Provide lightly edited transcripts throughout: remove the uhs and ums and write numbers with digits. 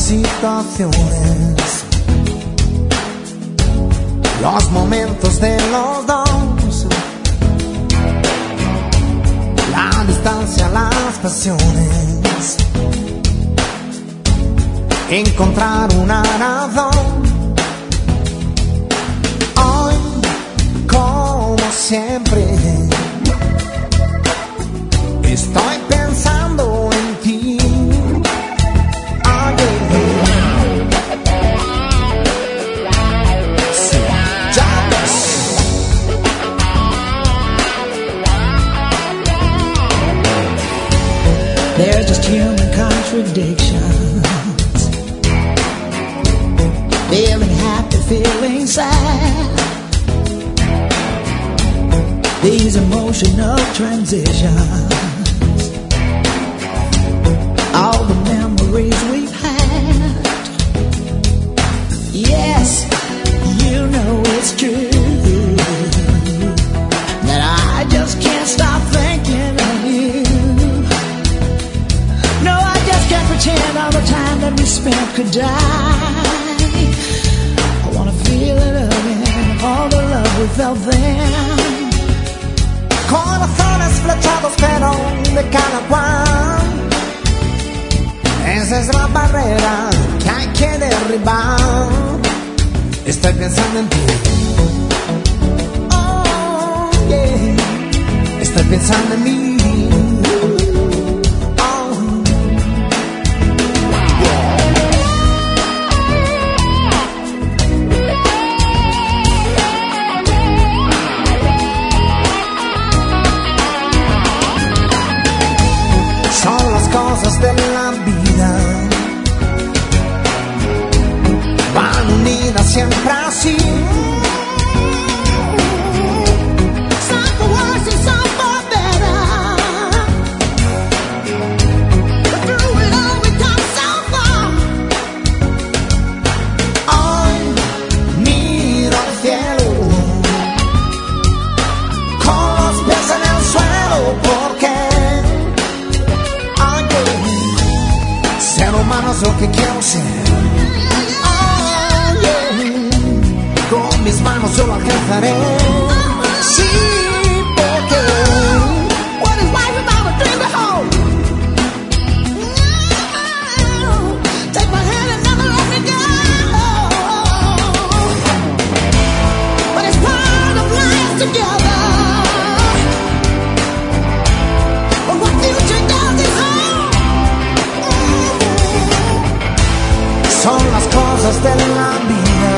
situaciones, los momentos de los dos, la distancia, las pasiones, encontrar una razón. Hoy, como siempre, estoy pensando en ti. There's just human contradictions. Feeling happy, feeling sad. These emotional transitions. All the memories we've had. Yes, you know it's true that I just can't stop thinking of you. No, I just can't pretend all the time that we spent could die. I wanna feel it again, all the love we felt then. Corazones flechados pero de cada cual. Esa es la barrera que hay que derribar. Estoy pensando en ti. Oh, yeah. Estoy pensando en mí. De la vida van unidas siempre así. Some for worse and some for better, but through it all we come so far. Hoy miro al cielo con los pies en el suelo, porque ser humano es lo que quiero ser. Oh, yeah. Con mis manos yo lo alcanzaré. Sí, porque What is life without a dream to hold? Take my hand and never let me go. But it's part of life together. But what future does is all. son las cosas de la vida.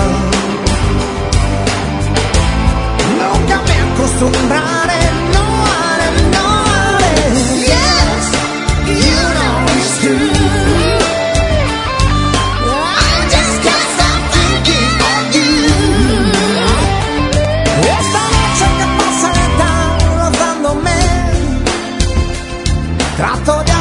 Nunca me acostumbraré, no haré, no haré. Yes, you know it's true. I just can't stop thinking of you. Esta noche que pasa lenta rozándome, trato de